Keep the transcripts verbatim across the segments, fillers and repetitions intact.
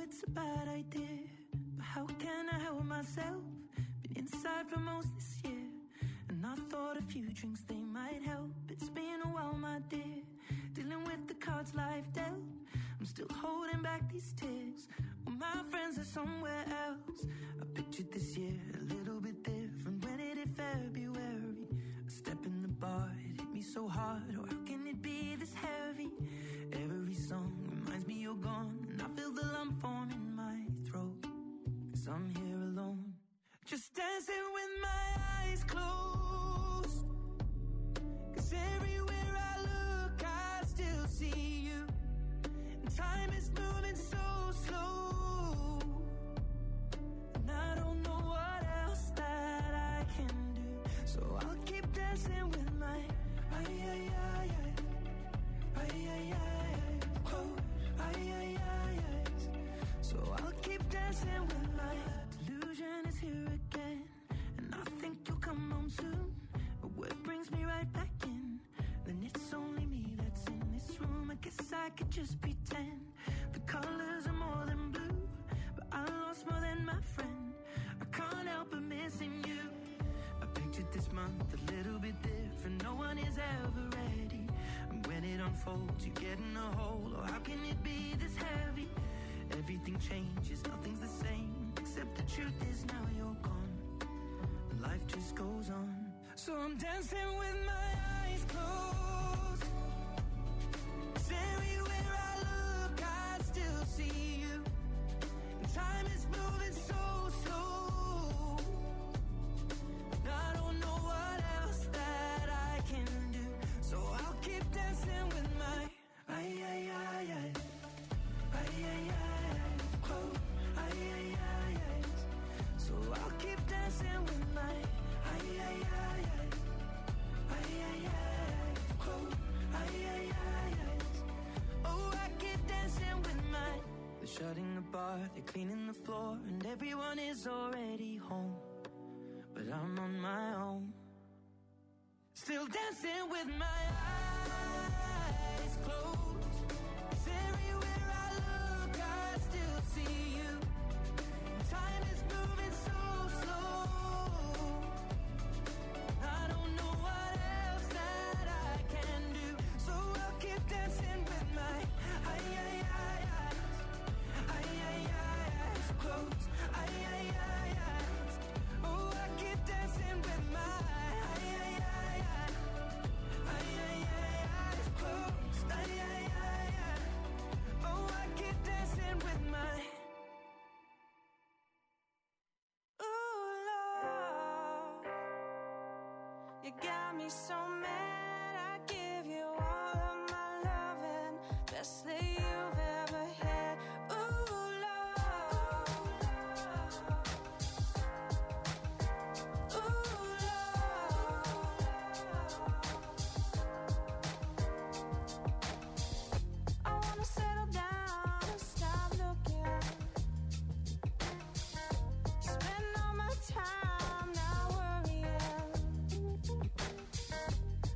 it's a bad idea, but how can I help myself? Been inside for most this year, and I thought a few drinks, they might help. It's been a while, my dear, dealing with the cards life dealt. I'm still holding back these tears, well, my friends are somewhere else. I pictured this year a little bit different. When it hit February, a step in the bar, it hit me so hard. Or how can it be this heavy? Every song reminds me you're gone, and I feel the lump form in my throat, 'cause I'm here alone, just dancing with my eyes closed. 'Cause everywhere I look, I still see you. And time is moving so slow, and I don't know what else that I can do. So I'll keep dancing with my ay, ay, ay, ay, ay, ay, ay, close, ay, ay, ay, ay. So I'll keep dancing with my delusion is here again, and I think you'll come home soon. But what brings me right back in? Then it's only me that's in this room. I guess I could just pretend the colors are more than blue, but I lost more than my friend. I can't help but missing you. I pictured this month a little bit different. No one is ever ready, and when it unfolds, you get in a hole. Or how can it be this heavy? Everything changes, nothing's the same, except the truth is now you're gone, and life just goes on. So I'm dancing with my eyes closed, 'cause everywhere I look, I still see you. And time is moving so slow, and I don't know what else that I can do. So I'll keep dancing with my ay, ay, ay, ay, ay, ay, ay, close, ay, ay, ay, ay. So I'll keep dancing with my ay, ay, ay, ay, ay, ay, ay, close, ay, ay, ay, ay. Oh, I keep dancing with my. They're shutting the bar, they're cleaning the floor, and everyone is already home, but I'm on my own, still dancing with my eyes closed. 'Cause everywhere I look, I still see you. Time is moving so slow, I don't know what else that I can do. So I'll keep dancing with my ay, ay, ay, ay, ay, ay, ay, eyes closed, ay, ay, ay, ay. Oh, I keep dancing with my ay, ay, ay, ay, ay, ay, ay, eyes closed, ay, ay, ay, ay. Oh, I keep dancing with my. Ooh, love, you got me so mad. I give you all of my loving, best that you've ever had. Ooh, love, ooh, love. I wanna settle down and stop looking, spend all my time not worrying.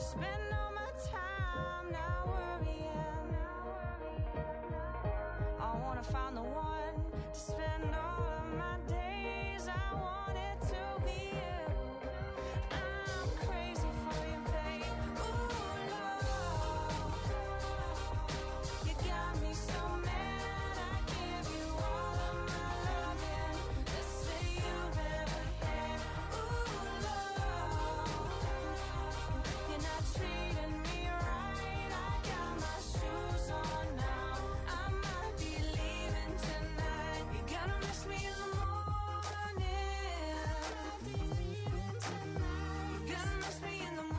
Spend all my time now worrying. I wanna find the one to spend all of my days. I want it to be you. I'm crazy for you, babe. Ooh, Lord, you got me so mad. I give you all of my loving. Let's say you've ever had. Ooh, Lord, you're not treating me right. I got my shoes on now. I might be leaving tonight. You're gonna miss me in the morning. You're gonna miss me in the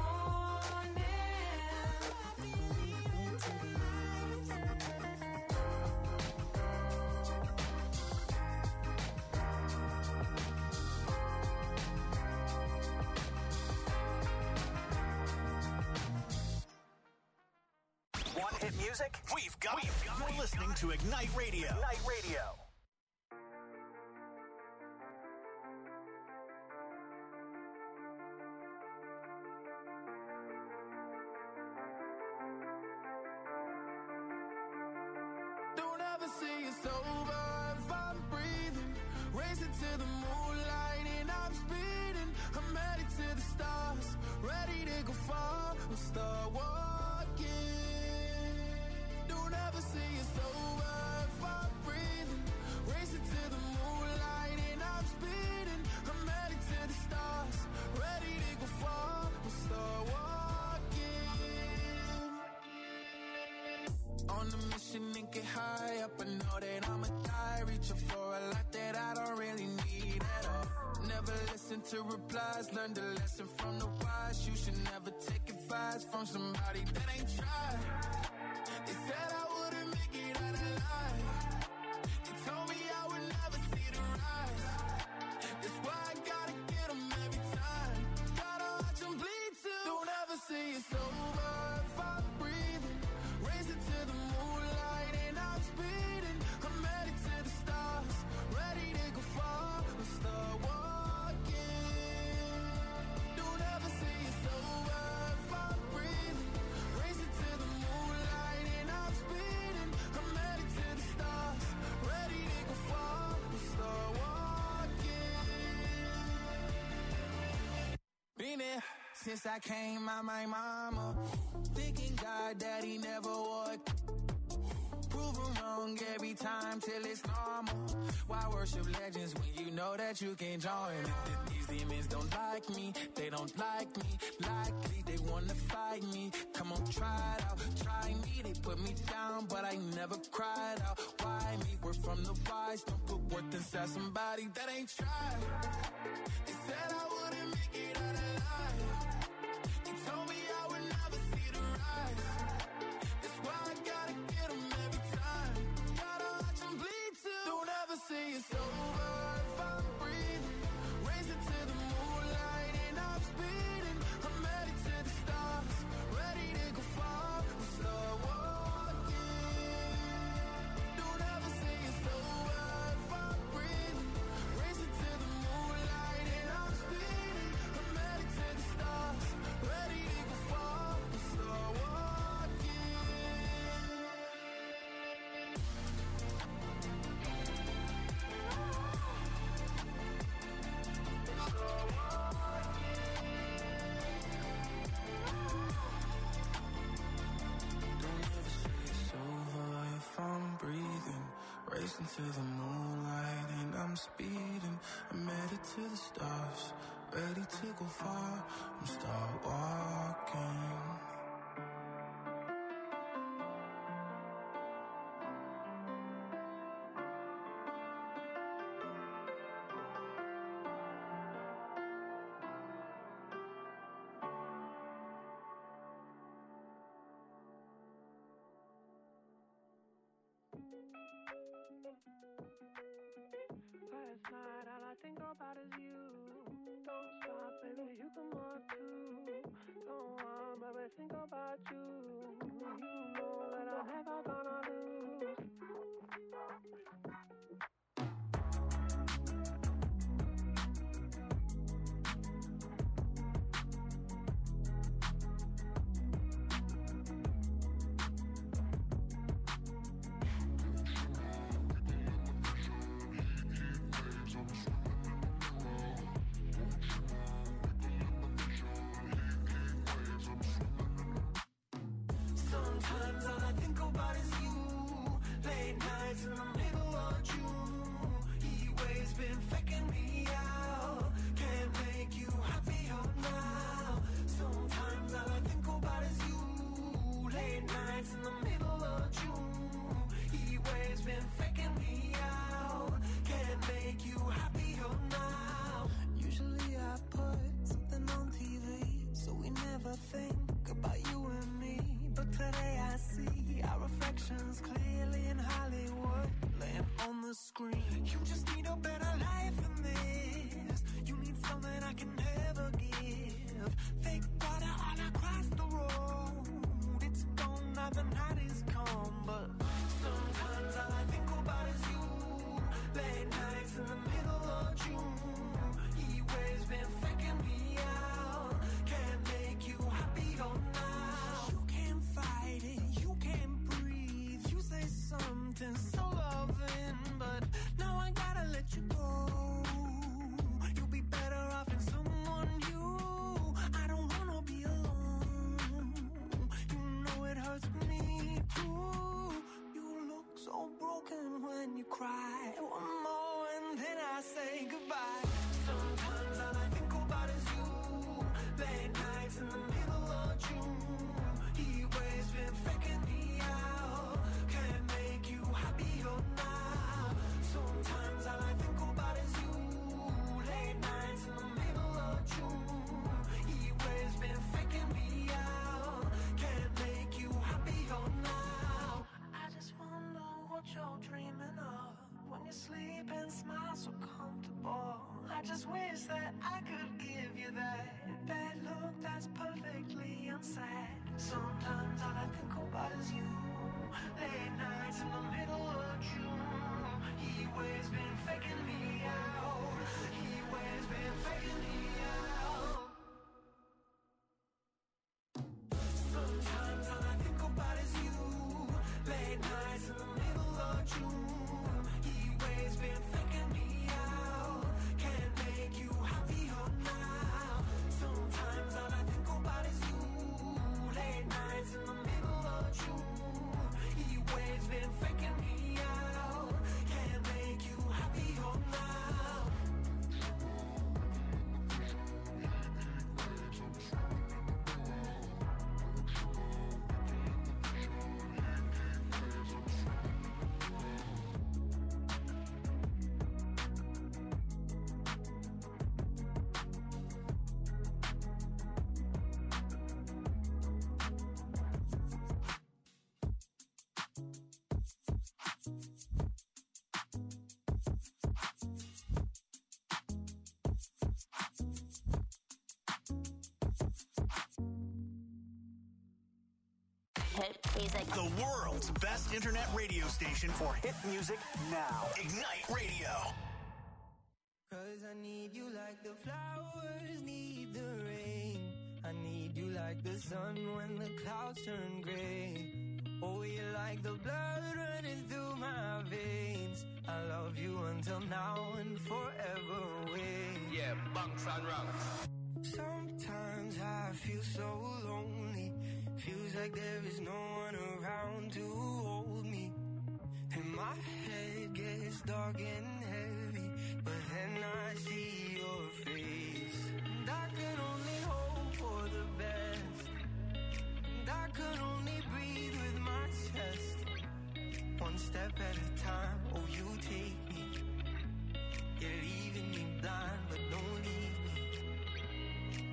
Want hit music? We've got it. You're listening to Ignite Radio. Ignite Radio. Don't ever say it's over if I'm breathing. Racing to the moonlight and I'm speeding. I'm headed to the stars, ready to go far. We'll start walking. Don't ever say it's over if I'm breathing. Racing to the moonlight and I'm speeding. I'm headed to the stars, ready to go far. We'll start walking. On a mission and get high up, I know that I'ma die. Reaching for a lot that I don't really need at all. Never listen to replies, learn the lesson from the wise. You should never take advice from somebody that ain't tried. They said I wouldn't make it out alive. They told me I would never see the rise. That's why I gotta get them every time. Gotta watch them bleed too. Don't ever say it's over if I'm breathing. Racing to the moonlight and I'm speeding. I'm headed to the stars, ready to go far. We'll start walking. Don't ever say it's over if I'm breathing. Racing to the moonlight and I'm speeding. I'm headed to the stars, ready to go far. We'll start walking. Been there since I came out my mama. Thinking God that he never would. Proven wrong every time till it's normal. Why worship legends when you know that you can join? These demons don't like me, they don't like me. Likely they wanna fight me. Come on, try it out, try me. They put me down, but I never cried out. Why me? We're from the wise. Don't put worth inside somebody that ain't tried. They said I wouldn't make it out alive. They told me I would never see the rise. That's why I gotta get them every time. Gotta watch them bleed too. Don't ever say it's over if I'm breathing. Racing to the moonlight and I'm speeding. I'm headed to the stars, ready to go far. We'll start walking. Don't ever say it's over if I'm breathing. Racing to the moonlight and I'm speeding. I'm headed to the stars, ready to go far. We'll start walking. Don't ever say it's over if I'm breathing. Racing to the moonlight and I'm speeding. I'm headed to the stars, ready to go far. I'm start walking. Last night all I think about is you. Don't stop, baby, you come on too. Don't want, baby, think about you. You know that I'm never gonna lose. about is you. Late nights in the middle of June. He waves been faking me out. Can't make you happier now. Sometimes all I think about is you. Late nights in the middle of June. He waves been faking me out. Can't make you happier now. Usually I put something on T V, so we never think about you and me. But today I see our reflections clearly in Hollywood, laying on the screen. You just need a better life than this. You need something I can never give. Fake water all across the road. It's gone now, the night is come. But sometimes all I think about is you. Late nights in the middle of June. He waves been faking me out. Can't make you happier now. You can't fight it, you can't breathe. You say something so loving, but now I gotta let you go. You'll be better off in someone new. I don't wanna be alone. You know it hurts me too. You look so broken when you cry. One more and then I say goodbye. Sometimes all I think about is you. Late nights in the middle of June. He waves been faking me out. Can't make you happier now. Sometimes all I think about is you. Late nights in the middle of June. He waves been faking me out. Can't make you happier now. I just wonder what you're dreaming of when you sleep and smile so comfortable. I just wish that I could give you that bad look that's perfectly unsaid. Sometimes all I think about is you. Late nights in the middle of June. He waves been faking me out. He waves been faking me out. Sometimes all I think about is you. Late nights in the middle of June. He waves been faking me out. Can't make you happier now. Sometimes all I think about is you. Late nights in the middle of June. He waves been faking me out. Can't make you happier now. Hit music. The world's best internet radio station for hit music now. Ignite Radio. Cause I need you like the flowers need the rain. I need you like the sun when the clouds turn gray. Oh, you're like the blood running through my veins. I love you until now and forever away. Yeah, bunks and rocks. Sometimes I feel so lonely. Feels like there is no one around to hold me. And my head gets dark and heavy, but then I see your face. And I can only hope for the best. And I can only breathe with my chest. One step at a time, oh you take me. You're leaving me blind, but don't leave me.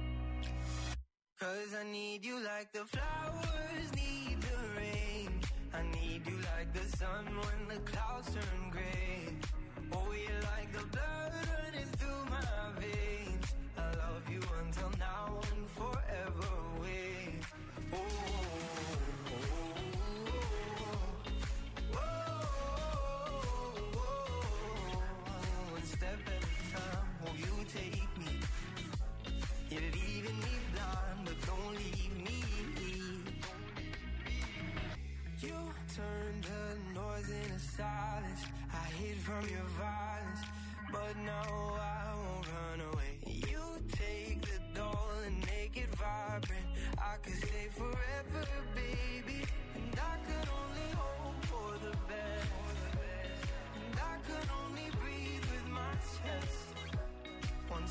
Cause I need you like the flowers need the rain. I need you like the sun when the clouds turn gray. Oh, you're like the blood running through my veins. I love you until now and forever away. Oh, oh, oh, oh, oh, oh. One step at a time, oh, you take me. You're leaving me blind, but don't leave me. You turned the noise into silence. I hid from your violence, but now I won't run away. You take the doll and make it vibrant. I could stay forever, baby, and I could only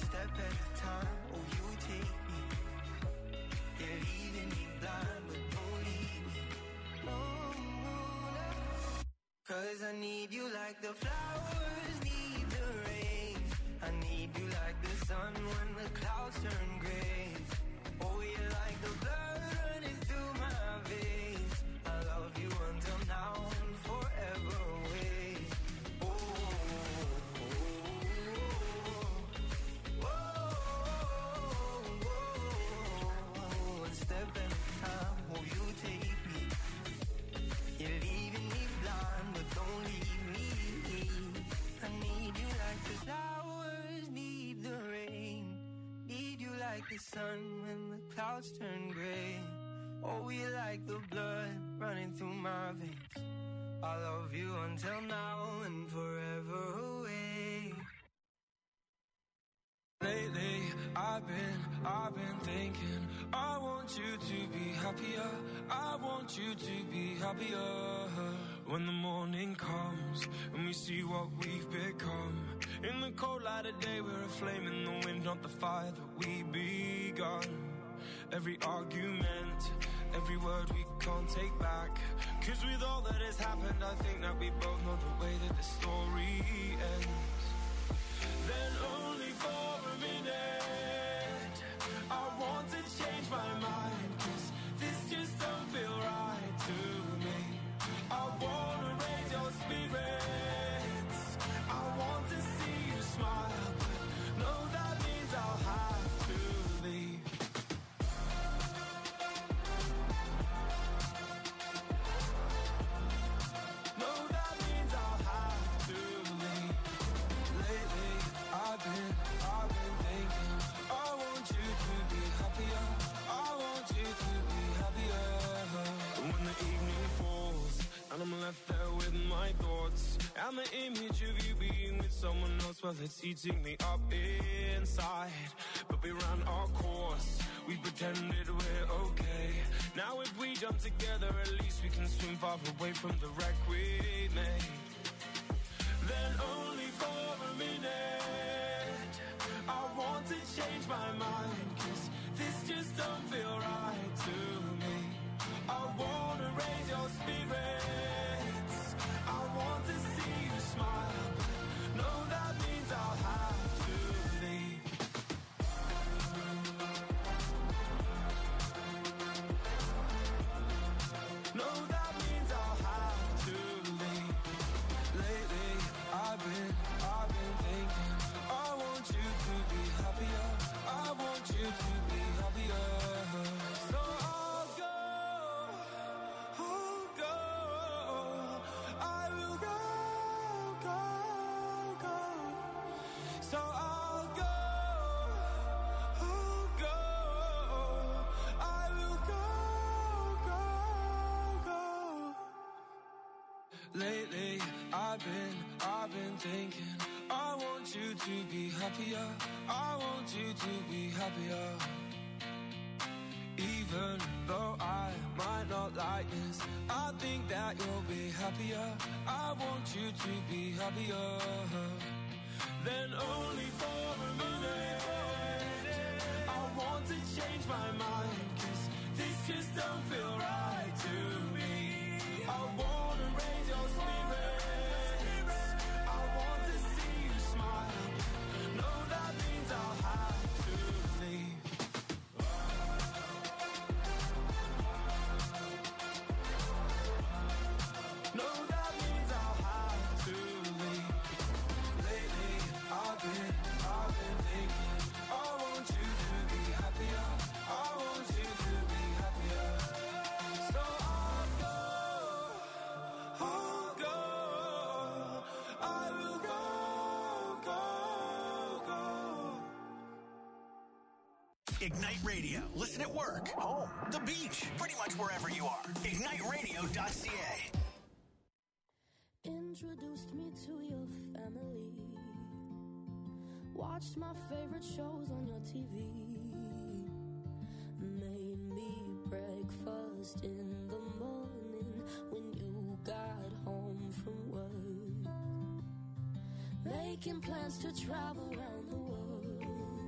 step at a time. Oh, you take me. You're leaving me blind, but don't leave me. No, no, no. Cause I need you like the flowers need the rain. I need you like the sun when the clouds turn gray. Oh, you're like the blood running through my veins. I love you until now and forever away. Oh, oh, oh, oh, oh, oh. One step at a time, oh, you take me. You're leaving me blind, but don't leave me. I need you like the flowers need the rain. Need you like the sun when the clouds turn gray. Oh, you like the blood running through my veins. I love you until now and forever away. Lately, I've been, I've been thinking, I want you to be happier. I want you to be happier. When the morning comes and we see what we've become. In the cold light of day, we're a flame in the wind, not the fire that we begun. Every argument, every word we can't take back. Cause with all that has happened, I think that we both know the way that the story ends. Then only for a minute, I want to change my mind. Cause this just don't feel right to me. I wanna raise your spirits. I want to see you smile, but no, that means I'll have to leave. No, that means I'll have to leave. Lately, I've been, I've been thinking, I want you to be happier. I want you to be happier. When the evening falls and I'm left there with my thoughts, and the image of you being with someone else, well, it's eating me up inside. But we ran our course, we pretended we're okay. Now if we jump together, at least we can swim far away from the wreck we made. Then only for a minute, I want to change my mind. Cause this just don't feel right to me. I wanna raise your spirits. I want to see you smile, but no, that means I'll have to leave. No, that means I'll have to leave. Lately, I've been, I've been thinking, I want you to be happier. I want you to be happier. So I'll go, I'll go, I will go, go, go. So I'll go, I'll go, I will go, go, go. Lately, I've been, I've been thinking, I want you to be happier. I want you to be happier. Even though I might not like this, I think that you'll be happier. I want you to be happier. Then only for a minute, I want to change my mind. Cause this just don't feel right to me. I wanna raise your spirits. I want to see you smile. No, that means I'll have to leave. No, that means I'll have to leave. Lately, I've been, I've been thinking, I want you to be happier. I want you to be happier. So I'll go, I'll go, I will go, go, go. Ignite Radio. Listen at work, home, the beach, pretty much wherever you are. ignite radio dot c a. Introduced me to your family. Watched my favorite shows on your T V. Made me breakfast in the morning when you got home from work. Making plans to travel around the world.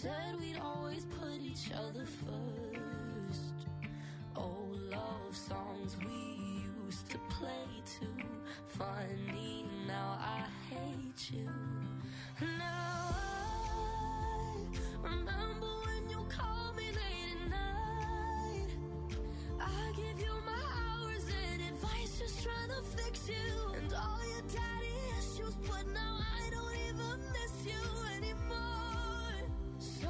said we'd always put each other first. Old love songs we used to play too. Funny, now I hate you. Now I remember when you called me late at night. I give you my hours and advice, just trying to fix you. And all your daddy issues, but now I don't even miss you anymore. So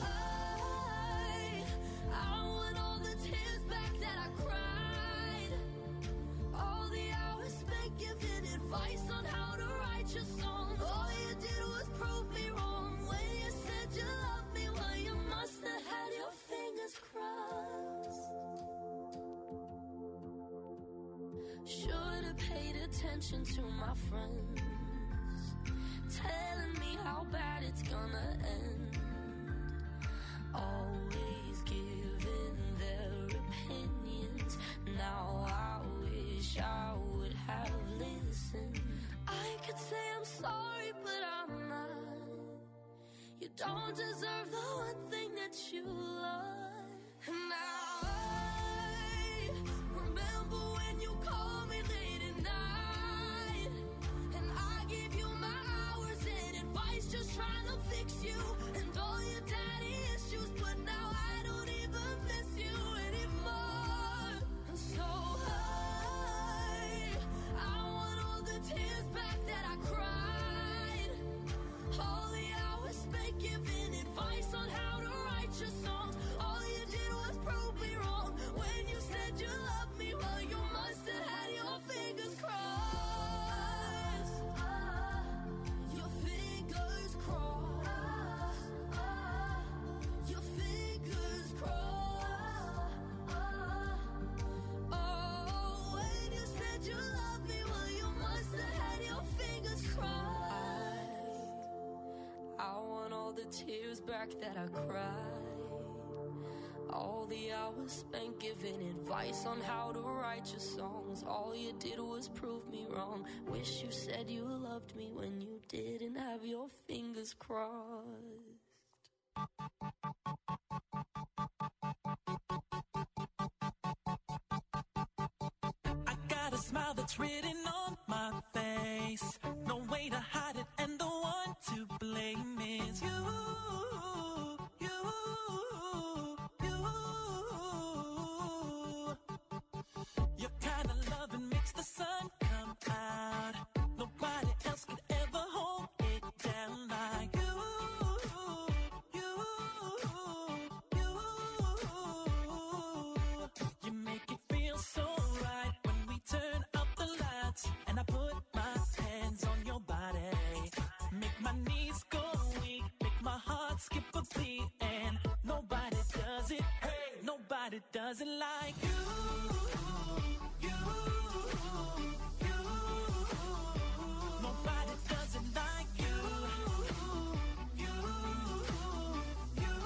I, I want all the tears back that I cried. All the hours spent giving advice on how to write your songs. All you did was prove me wrong when you said you loved me. Well, you must have had your fingers crossed. Should have paid attention to my friends, telling me how bad it's gonna end. Always giving their opinions. Now I wish I would have listened. I could say I'm sorry, but I'm not. You don't deserve the one thing that you love. And now I remember when you called me late at night, and I gave you my hours and advice, just trying to fix you. And all your daddy issues, but now I don't even miss you anymore. And so I, I want all the tears back that I cried. All the hours spent giving advice on how to write your songs. All you did was prove me wrong when you said you loved me. Well, you must have had your fingers crossed. Your fingers crossed. Your fingers crossed. Oh, when you said you loved me, well, you must have had your fingers crossed. I want all the tears back that I cried. All the hours spent giving advice on how to write your songs. All you did was prove me wrong. Wish you said you loved me when you didn't have your fingers crossed. I got a smile that's written on my face. No way to hide it, and the one to blame is you. You, you. Your kind of loving makes the sun come out. Nobody else could ever hold it down like you. You, you. You make it feel so right when we turn up the lights and I put my hands on your body. Make my knees go weak, make my heart skip a beat, and nobody does it, hey, nobody does it like you. You, you. Nobody does it like you. You, you.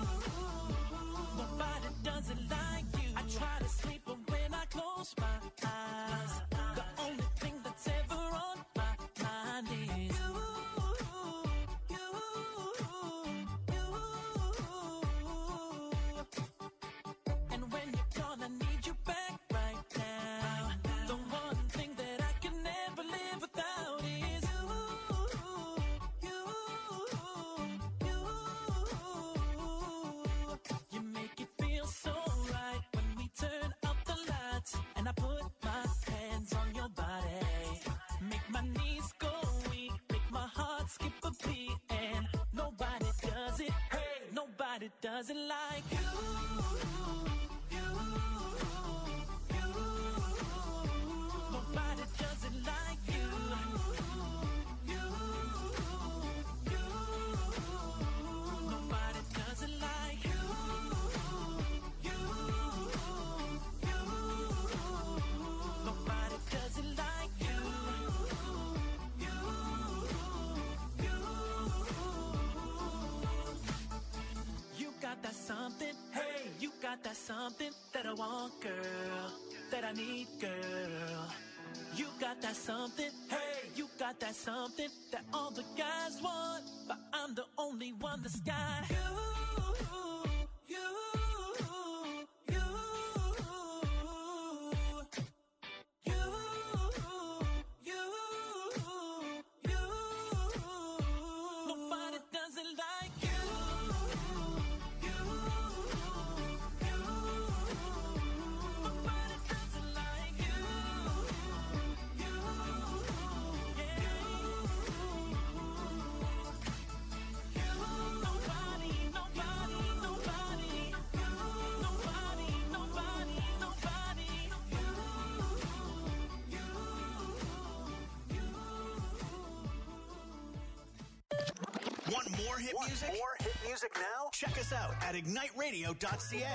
Nobody does it like you. I try to sleep, but when I close my eyes, the only thing that's ever on my mind is you, you, you. And when you're gone, I need you back right now. The one thing that I can never live without is you, you, you. You make it feel so right when we turn up the lights and I put my hands on your body. Make my knees go weak, make my heart skip a beat, and nobody does it, hey, nobody does it like you. You, you. Nobody does it like you. You, you. Nobody does it like you. You, you. Nobody does it like you. You, you. You got that something, hey, you got that something that I want, girl, that I need, girl. You got that something, hey, you got that something that all the guys want, but I'm the only one that's got you, you, you, you, you, you. Nobody does it like you, you, you. Nobody does it like you. Want more hit Want music? More hit music now? Check us out at ignite radio dot c a.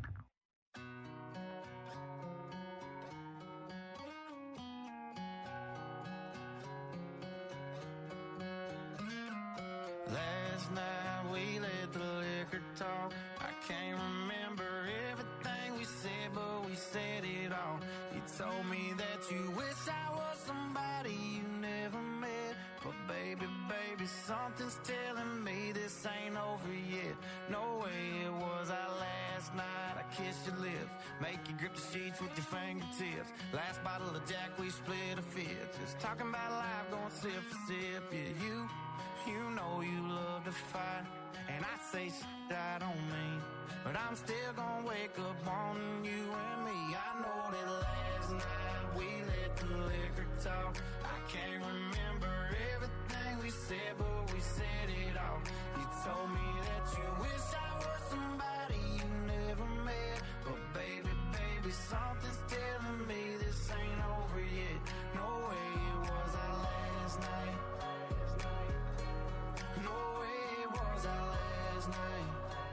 Last night we let the liquor talk. I can't remember everything we said, but we said it all. You told me that you wish I was somebody you never met. But baby, baby, something's telling me this ain't over yet. No way it was our last night. I kissed your lips, make you grip the sheets with your fingertips. Last bottle of Jack, we split a fifth. Just talking about life, going sip for sip. Yeah, you, you know you love to fight. And I say shit I don't mean, but I'm still gonna wake up wanting you and me. I know that last night we let the liquor talk. I can't remember everything we said, but we said it all. You told me that you wish I was somebody you never met. But baby, baby, something's telling me this ain't over yet. No way it was our last night. No way it was our last night.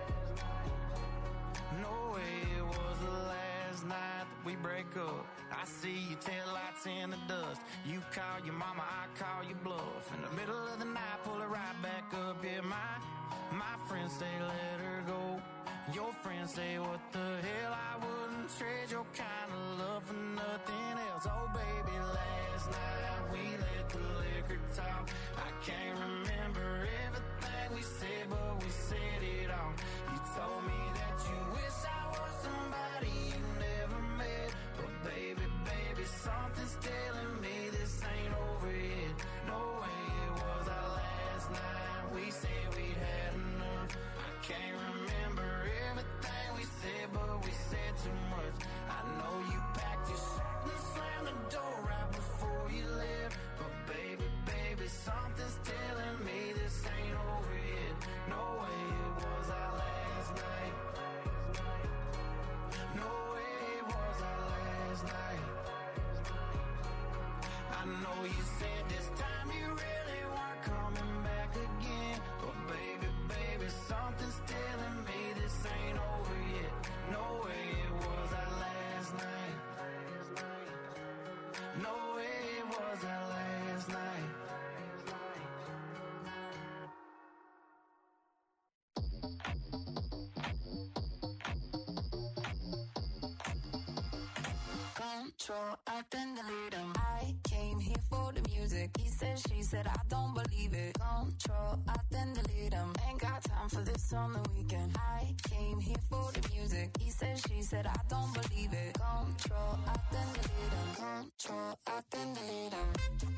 No way it was the last night that we break up. I see your taillights in the dust. You call your mama, I call your bluff. In the middle of the night, pull it right back up. Yeah, my, my friends say let her go. Your friends say what the hell, I wouldn't trade your kind of love for nothing else. Oh baby, last night we let the liquor talk. I can't remember everything we said, but we said it all. You told me that you wish I was somebody you never met. But baby, baby, something's telling me this ain't over yet. No way it was our last night. We said we'd had enough. I can't remember everything we said, but we said too much. I know you packed your shit and slammed the door right before you left. But baby, baby, something's telling me this ain't over yet. No way it was our last night. No way it was our last night. I know you said this time you really weren't coming back again. But baby, baby, something's telling me this ain't over yet. No way it was our last night. No way it was our last night. Control, I then delete him. I came here for the music. He said, she said, I don't believe it. Control, I then delete him. Ain't got time for this on the weekend. I came here for the music. He said, she said, I don't believe it. Control, I then delete him. Control, I then delete him.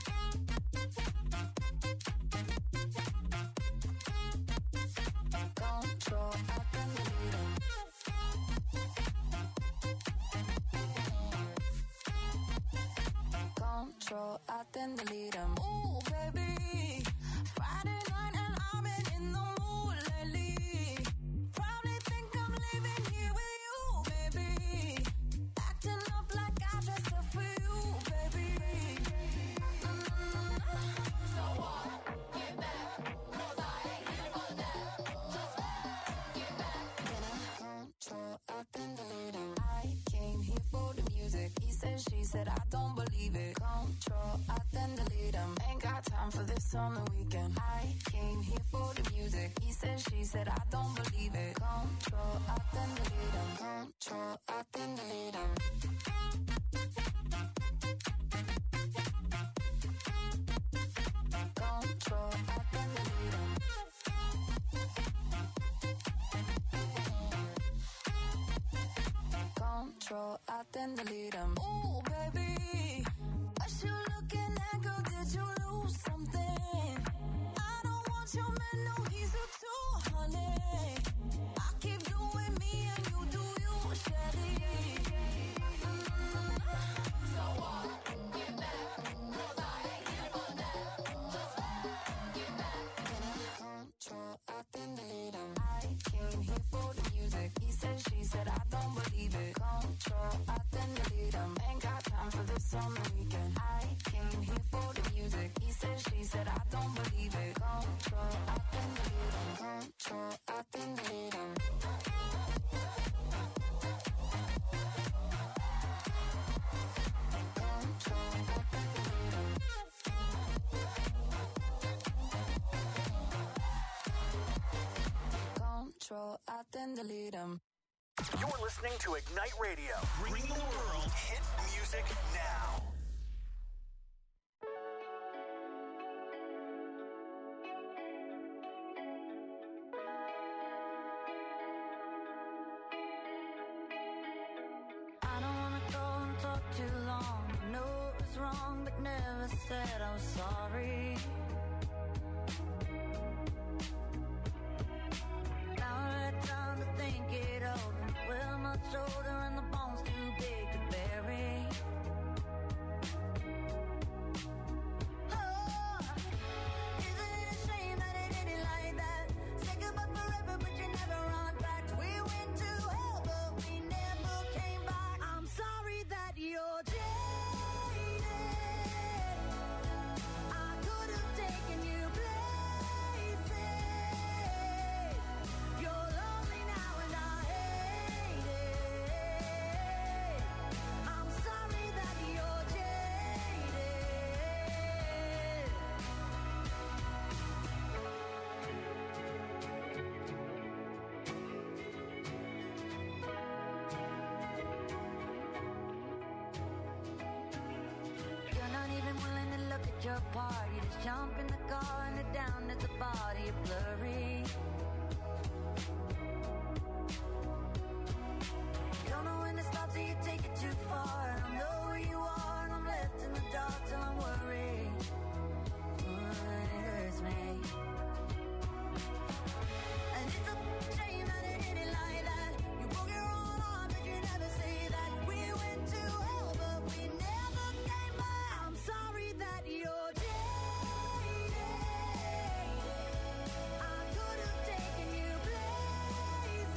Control, I then delete him. Control, I then delete him. Ooh, baby, Friday night and I've been in the mood lately. Probably think I'm leaving here with you, baby. Acting up like I dressed up for you, baby. Mm-hmm. So what? Get back, 'cause I ain't here for that. Just get back. Get up. Control, I then delete him. I came here for the music. He said, she said, I don't believe it. Control, I then delete him. Ain't got time for this on the weekend. I came here for the music. He said, she said, I don't believe it. Control, I then delete him. Control, I then delete him. control, I then delete them. Ooh, baby, what you looking at, girl, did you lose something? I don't want your man, no, he's a two honey. I keep doing me and you do you, Shelly. Mm-hmm. So what? Get back, 'cause I ain't here for that. Just get back. Control, I then delete them. I came here for the music. He said, she said, I don't believe it. Control, I then delete them. Ain't got time for this on the weekend. I came here for the music. He said, she said, I don't believe it. Control, I then delete them. Control, I then delete them. Control, I then delete them. You're listening to Ignite Radio, bringing the world hit music now. I don't wanna go and talk too long. I know it was wrong, but never said I was sorry. Now I had time to think it over. We're much older and the bone's too big to bury. Oh, isn't it a shame that it ended like that? Say goodbye forever, but you never run back. We went to hell, but we never came back. I'm sorry that you're jaded. I could have taken you places. You're lonely now and I hate it. I'm sorry that you're jaded. You're not even willing to look at your part. You just jump in the car and head down at the body. You're blurry. You don't know when to stop till you take it too far. I don't know where you are and I'm left in the dark till I'm worried. Oh, it hurts me. And it's a shame that it hit it like that. You broke your own arm, but you never say that. We went to hell, but we never came back. I'm sorry that you're jaded. I could have taken you places.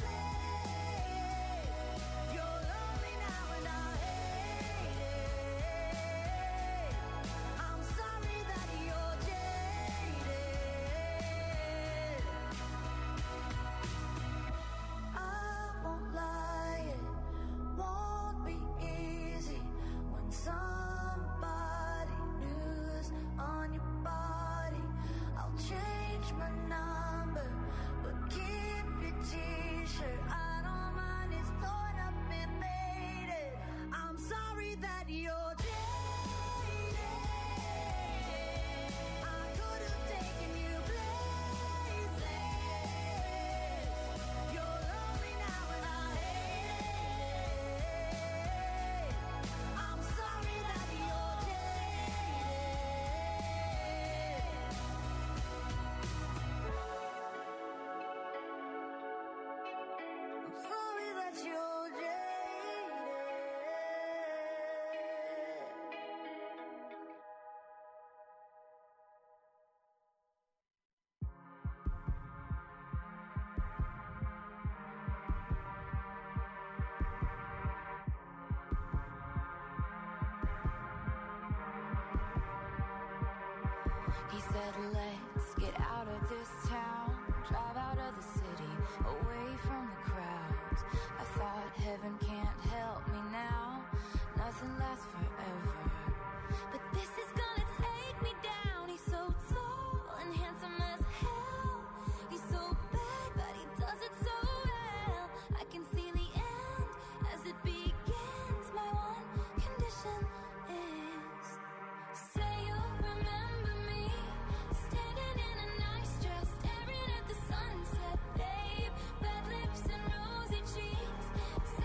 You're lonely now and I hate it. I'm sorry that you're jaded. I won't lie, it won't be easy when somebody new's on your body. I'll change my number, but keep your t-shirt. I don't mind, it's torn up and faded. I'm sorry that you're jaded. I could have taken you places. You're lonely now and I hate it. I'm sorry that you're jaded. I'm sorry that you're jaded. He said, let's get out of this town, drive out of the city, away from the crowds. I thought heaven can't help me now, nothing lasts forever. But this is gonna take me down. He's so tall and handsome as hell. He's so bad, but he does it so well. I can see the end as it begins. My one condition is, say you'll remember me, standing in a nice dress, staring at the sunset, babe. Bad lips and rosy cheeks.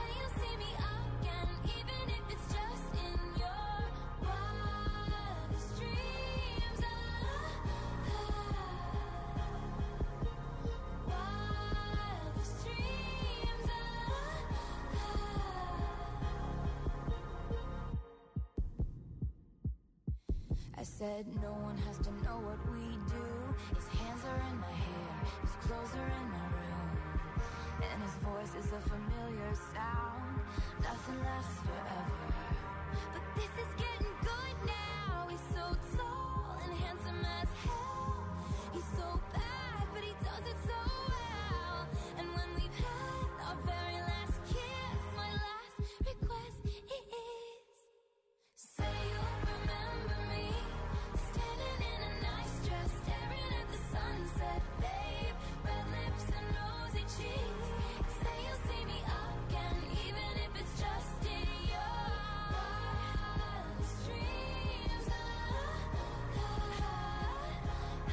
I said no one has to know what we do. His hands are in my hair, his clothes are in my room, and his voice is a familiar sound. Nothing lasts forever, but this is getting good now. He's so tall and handsome as hell. He's so bad, but he does it so well. And when we've had our very last kiss, my last request is, say you'll remember me, standing in a nice dress, staring at the sunset, babe. Red lips and rosy cheeks. Say you'll see me again, even if it's just in your wildest dreams. Ah, ah, ah,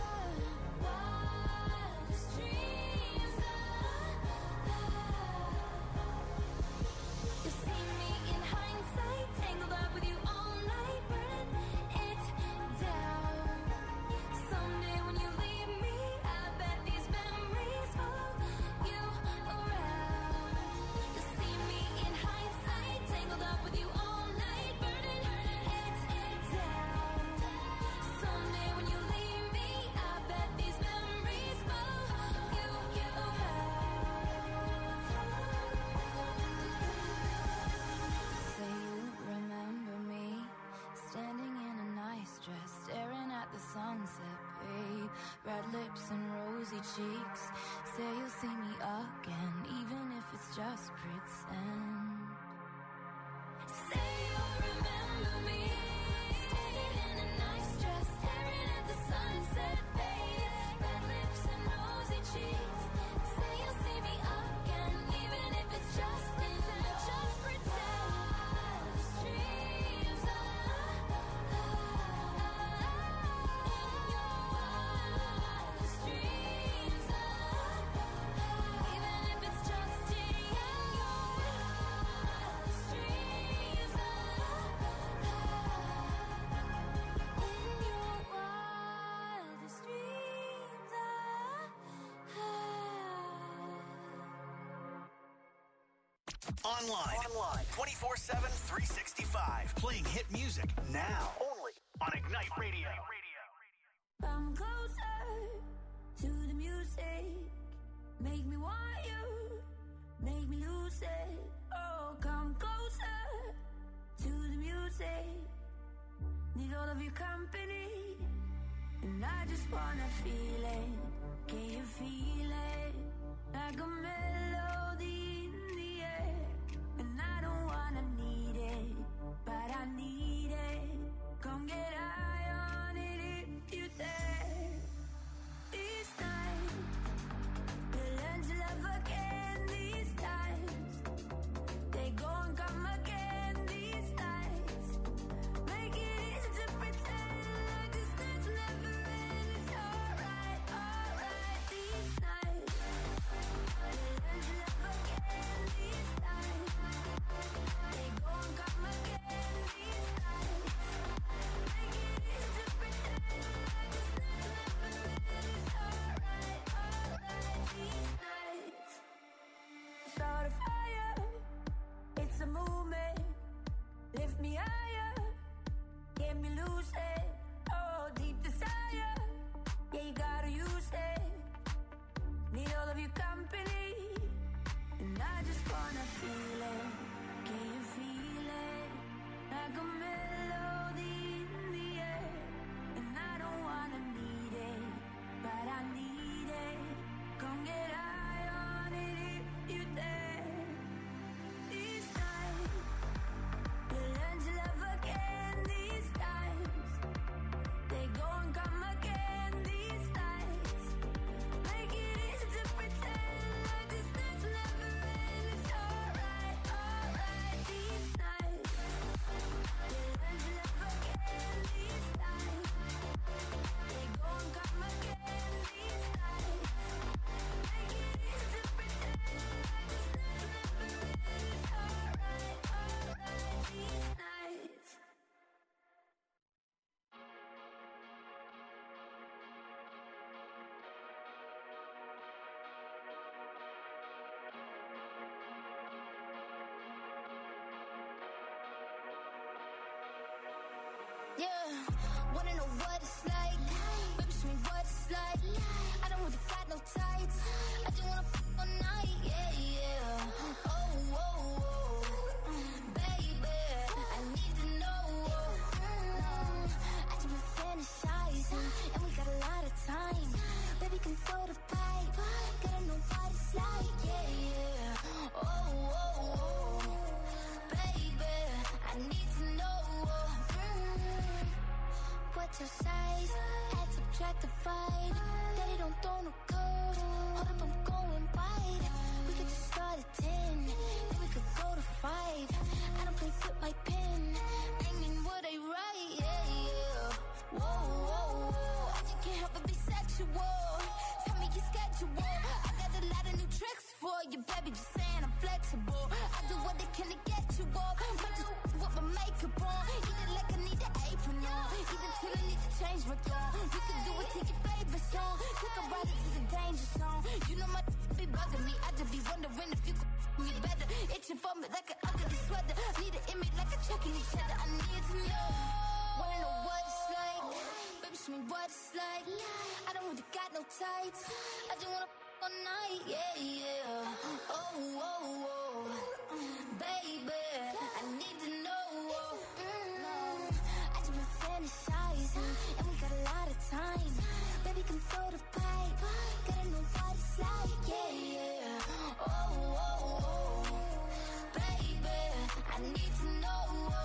wildest dreams. Ah, ah. You see me in hindsight, tangled up with you all night, burning it down. Someday when you leave me, I bet these memories follow you around. You see me in hindsight, tangled up with you all night, burning it down. Someday when you leave me, I bet these memories follow you around. Say you remember me, standing in a nice dress, staring at the sunset, babe. Red lips and rosy cheeks. Say you'll see me again, even if it's just pretend. Say you'll remember me, standing in a nice dress, staring at the sunset, babe. Red lips and rosy cheeks. Say you'll see me again, even if it's just pretend. Just pretend. Wildest dreams. Ah, ah, ah, in your wildest dreams. Ah, ah, even if it's just in your wildest dreams. Ah, ah, in your wildest dreams. Ah, ah. Online. Online. twenty-four seven, three sixty-five. Playing hit music now. Only on Ignite Radio. Come closer to the music. Make me want you. Make me lose it. Oh, come closer to the music. Need all of your company. And I just wanna feel it. Can you feel it? Like a melody in the air. And I don't wanna need it, but I need it. Come get high on it if you dare. These nights, we'll learn to love again. These times, they go and come again. These nights, make it easy to pretend like this night's never end. It's alright, alright. These nights, we'll learn to love again. These times, they go and come again. These nights, make it easy to pretend like this night's never end. It's alright, alright. These nights, start a fire. It's a movement. Lift me higher. Get me lucid. Oh, deep desire. Yeah, you gotta use it. Need all of your company. And I just wanna feel it. Can you feel it? Like a melody in the air. And I don't wanna need it, but I need it. Come get high on it if you dare. These nights, we'll learn to love again. These times, they go and come again. These nights, make it easy to pretend like this night's never end. It's alright, Yeah, wanna know what it's like? Baby, show me what it's like. I don't really got no tights. I just wanna f all night. Yeah, yeah. Oh, oh, oh. Baby, I need to know. I just been fantasizing, and we got a lot of time. Baby, can throw the pipe. Gotta know what it's like. Yeah, yeah. Oh, oh, oh. Baby, I need to know. Mm. What's your size? Add, subtract, divide. Daddy don't throw no code. Hold up, I'm going wide. We could just start at ten, then we could go to five. I don't play with my pen. I mean what I write. Yeah, yeah. Whoa, whoa, whoa. I just can't help but be sexual. Tell me your schedule. I got a lot of new tricks for you, baby. Just saying I'm flexible. I do what I can to get you off. Might just with my makeup on. Eat it like I need an apron on. Even till I need to change my tone. You can do it to your favorite song. Take a ride into the danger zone. You know my be bugging me. I just be wondering if you could me better. Itching for me like an ugly sweater. Need an image like a checking each other. I need to know. Wanna know what it's like? Baby, show me what it's like. I don't really got no tights. I just wanna f all night. Yeah, yeah. Oh, oh, oh. Baby, I need to know. Mm. I just been fantasizing, and we got a lot of time. Baby, can throw the pipe. Gotta know what it's like. Yeah, yeah. Oh, oh, oh. Baby, I need to know.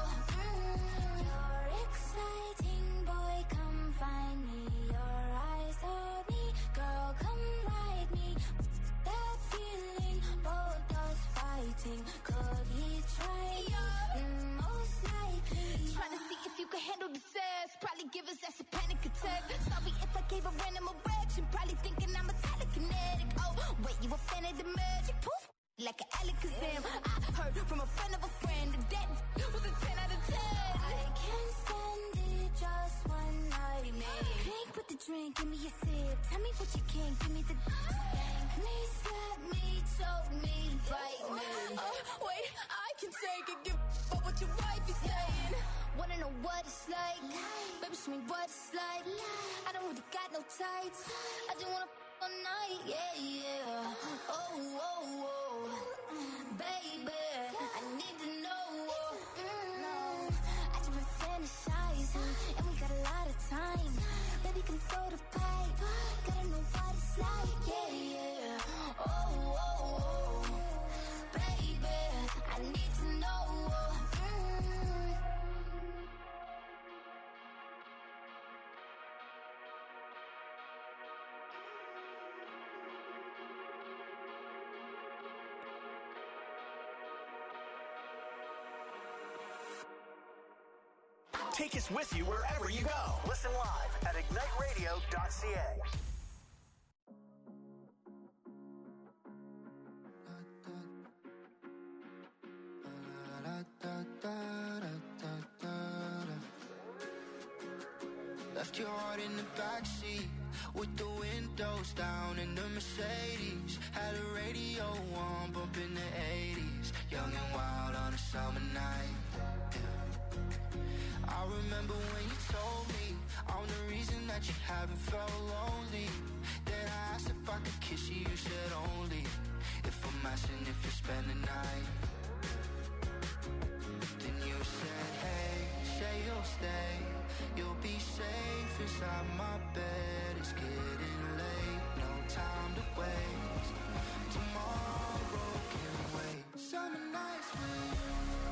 Mm. You're exciting, boy, come find me. Your eyes told me, girl, come ride me. That feeling, both us fighting. Could he try? Mm, most likely. Trying to see if you can handle the sass. Probably give us that's a panic attack. Sorry if I gave a random erection. Probably thinking I'm a telekinetic. Oh, wait, you a fan of the magic? Poof, like an Alakazam. I heard from a friend of a friend that that was a ten out of ten. I can't stand it, just one night, man. Drink with the drink, give me a sip. Tell me what you can, give me the spank me, slap me, choke me, bite me. Oh, wait, I can take it, give up what your wife is saying. Wanna know what it's like? Baby, show me what it's like. I don't really got no tights. I just wanna f all night. Yeah, yeah. Oh, oh, oh. Baby, I need to know. Mm. I just been fantasizing, and we got a lot of time. Baby, can throw the pipe. Gotta know what it's like. Yeah, yeah. Oh, oh, oh. Baby, I need to know. Mm. Take us with you wherever you go. Listen live at ignite radio dot c a. Left your heart in the backseat with the windows down in the Mercedes. Had a radio on, bumping the eighties. Young and wild on a summer night. I remember when you told me I'm the reason that you haven't felt lonely. Then I asked if I could kiss you, you said only if I'm asking if you spend the night. Then you said, hey, say you'll stay. You'll be safe inside my bed. It's getting late, no time to waste. Tomorrow can wait. Summer nights with you.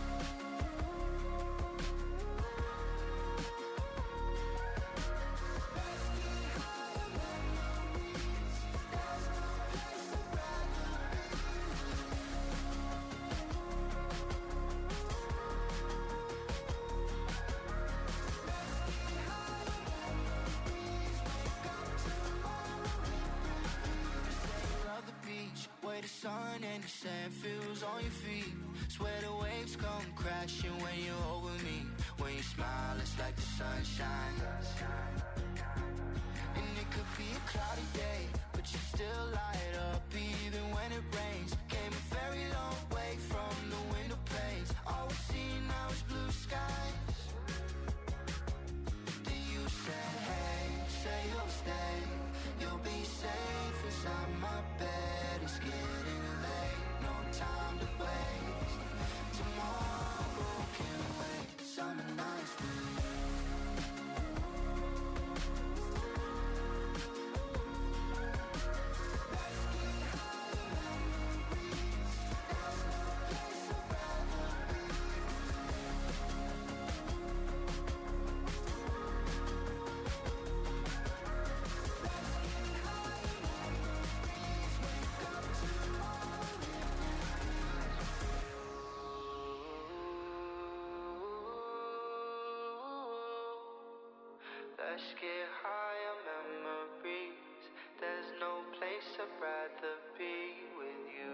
The sun and the sand feels on your feet. Swear the waves come crashing when you're over me. When you smile, it's like the sunshine. And it could be a cloudy day, but you still light up even when it rains. Came a very long way from the window panes. All we see now is blue skies. let's get higher memories. There's no place I'd rather be with you.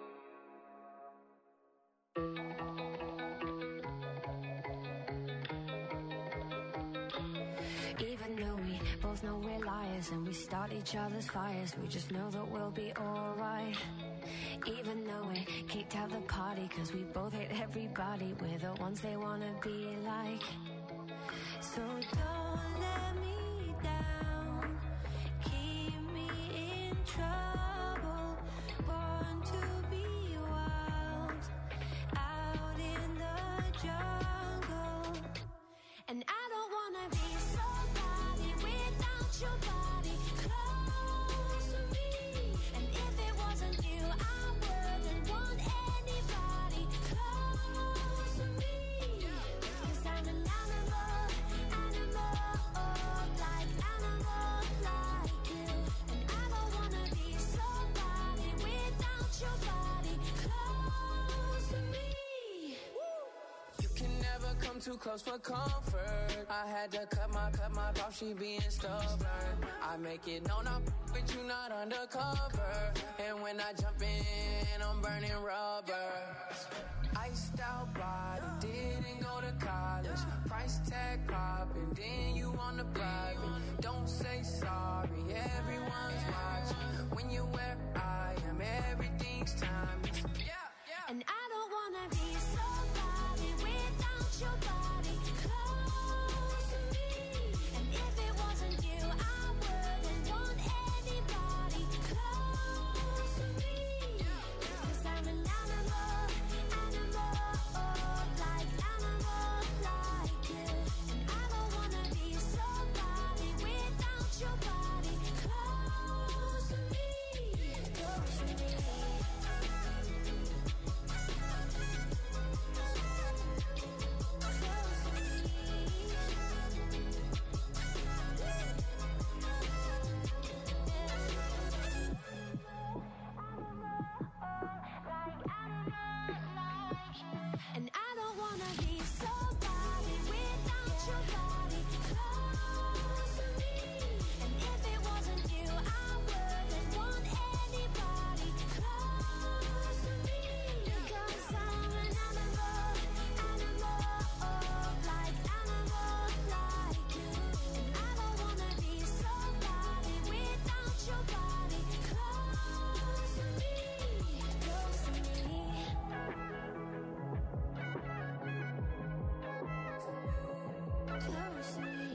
Even though we both know we're liars and we start each other's fires, we just know that we'll be alright. Even though we kicked out the party cause we both hate everybody, we're the ones they wanna be like. So don't let me down, keep me in trouble, born to be wild, out in the jungle. And I don't wanna be somebody without your body close to me. And if it wasn't you, I wouldn't want anybody close to me. Cause I'm an animal, animal, like animal, like you. And I don't wanna be somebody without your body close to me. You can never come too close for comfort. I had to cut my, cut my off, she being stubborn. I make it known I'm with you, not undercover. And when I jump in, I'm burning rubber. Iced out body, didn't go to college. Price tag popping, then you on the private. Don't say sorry, everyone's watching. When you're where I am, everything's timeless. Yeah, yeah. And I don't wanna be somebody without your body close to me. And if it wasn't you, I wouldn't want anybody close to me. Cause I'm an animal, animal, like animal, like you. And I don't wanna be somebody without your body close to me. Close to me. And I don't wanna be somebody without your body close to me. And if it wasn't you, I wouldn't want anybody close to me. Because I'm an animal, animal, like animal, like you. And I don't wanna be somebody without your body close to me, close to me. Close to me.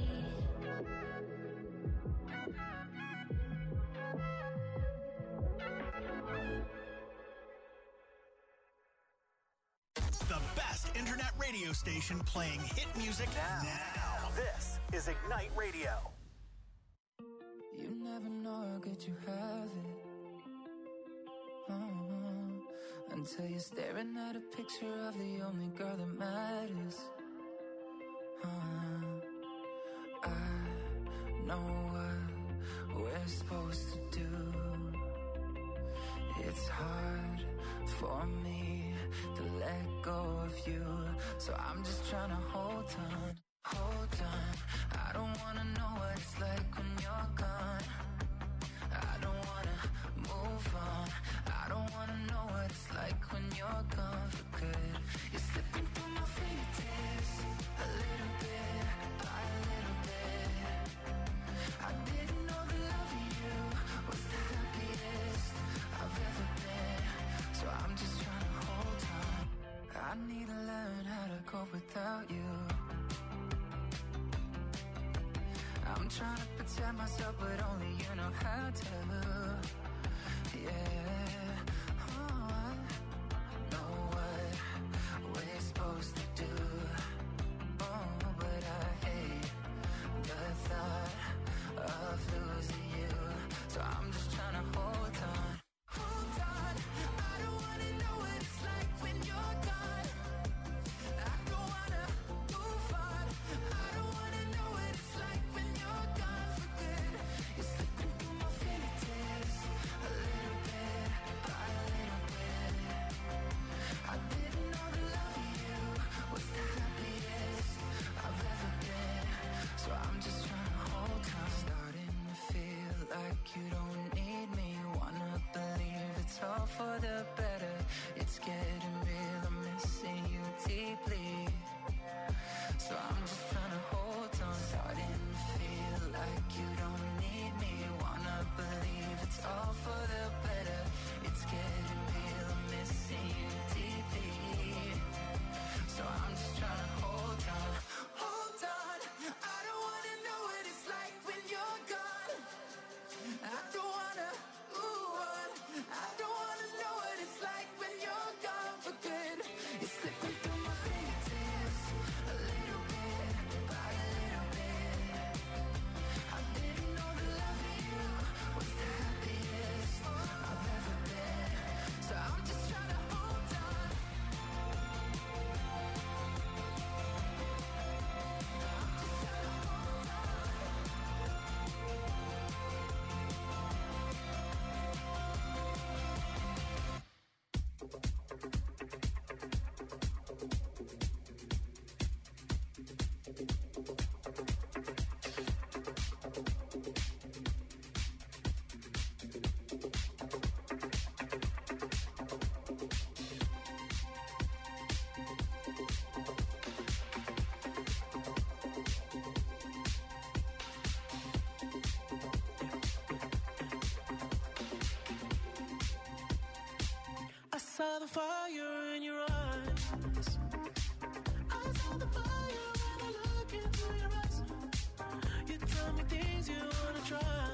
The best internet radio station playing hit music now. now. This is Ignite Radio. You never know how good you have it. Uh-huh. Until you're staring at a picture of the only girl that matters. Uh-huh. I know what we're supposed to do. It's hard for me to let go of you. So I'm just trying to hold on, hold on. I don't wanna know what it's like when you're gone. I don't wanna move on. I don't wanna know what it's like when you're gone for good. You're slipping through my fingertips, a little bit, by a little bit. I didn't know the love of you was the happiest I've ever been. So I'm just trying to hold on. I need to learn how to cope without you. I'm trying to protect myself, but only you know how to. Yeah, oh, I know what we're supposed to do. Oh, but I hate the thought of losing you. So I'm just trying to hold on. Hold on, I don't wanna know what it's like when you're gone. I don't wanna move on. I don't wanna know what it's like when you're gone for good. You're slipping through my fingertips. Right through my fingertips, a little bit, by a little bit. I didn't know that loving you was the happiest I've ever been. So I'm just trying to hold on. I saw the fire in your eyes. I saw the fire when I look into your eyes. You tell me things you wanna try.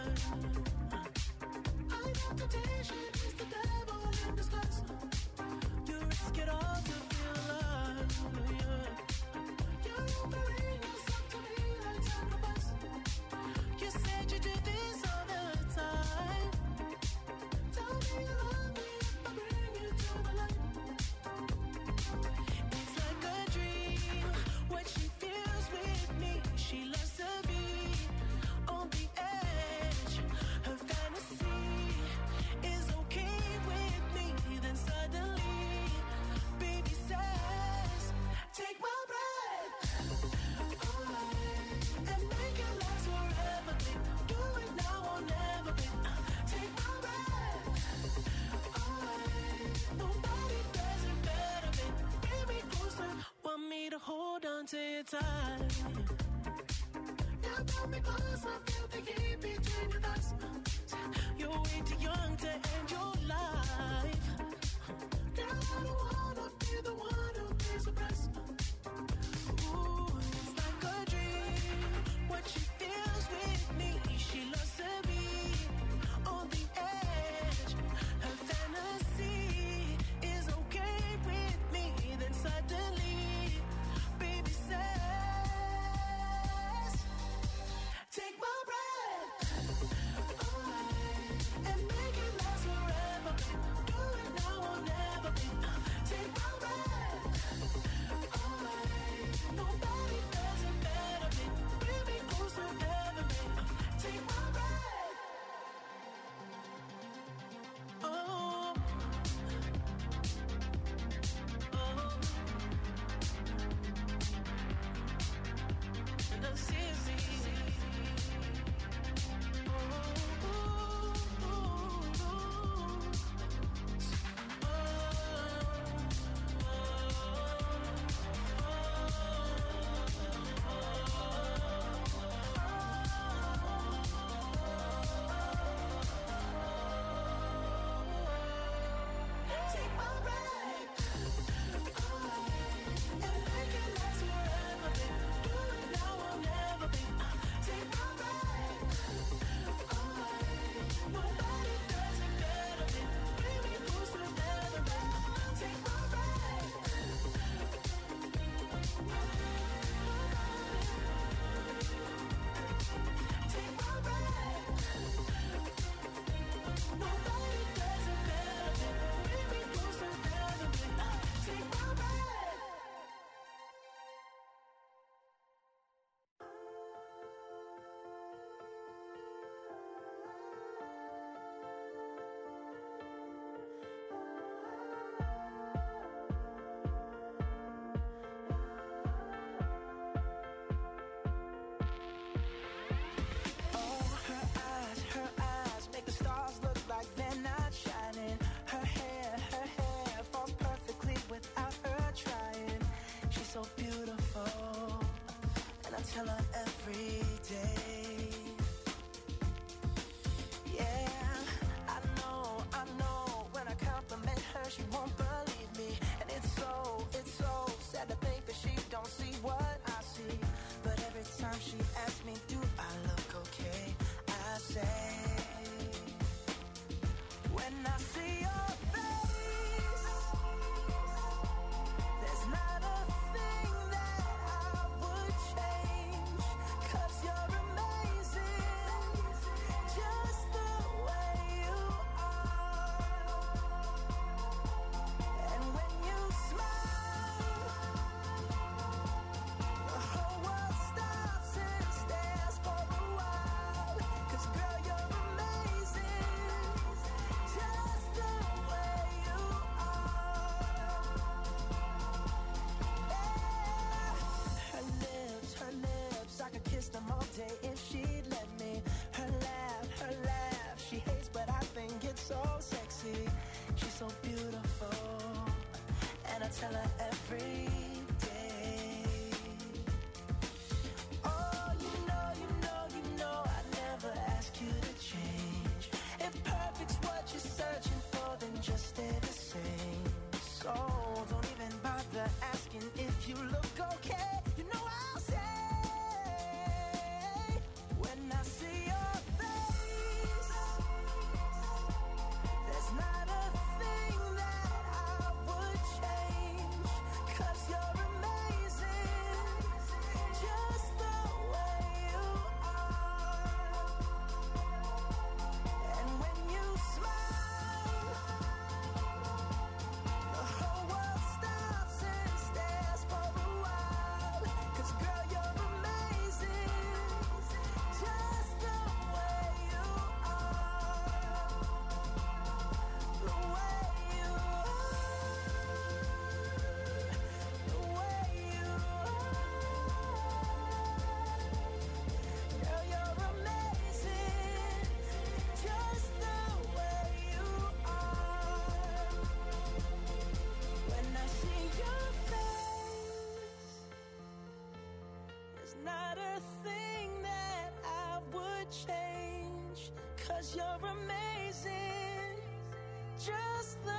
I know temptation is the devil in disguise. You risk it all to feel alive. Yeah. You're offering yourself to me like sacrifice. You said you do this all the time. Tell me you love me if I bring you to the light. It's like a dream, what she feels with me. She loves to be on the edge. Her fantasy is okay with me. Then suddenly, baby says, take my breath away and make it last forever, babe. Do it now or never, babe. Take my breath away. Nobody does it better, babe. Bring me closer. Want me to hold on to your tight. You brought me close, I feel the heat between your thighs. You're way too young to end your life. Girl, I don't wanna be the one who pays the price. Ooh, it's like a dream, what she feels with me. She loves to be on the edge. Her fantasy is okay with me. Then suddenly, baby says, take my breath away and make it last forever. Do it I tell her every day. Oh, you know, you know, you know I never ask you to change. If perfect's what you're searching for, then just stay the same. So don't even bother asking if you look okay. You know I'll say when I see your face, there's not a thing that I would change, 'cause you're amazing, just the way you are. And when you smile, the whole world stops and stares for a while. 'Cause girl, you're amazing, just the way you are. The way you are. The way you are. Girl, you're amazing, just the way you are. When I see your face, there's not a thing that I would change, 'cause you're amazing, just the